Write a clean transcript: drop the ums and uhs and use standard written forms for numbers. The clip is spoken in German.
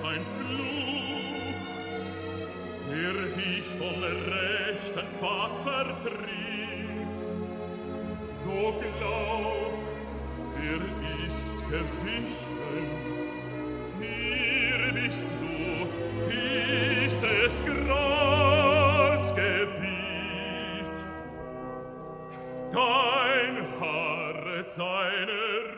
ein Fluch, der dich vom rechten Pfad vertrieb. So glaubt, ist gewichen. Hier bist du, ist des Grals Gebiet. Dein Herz, seine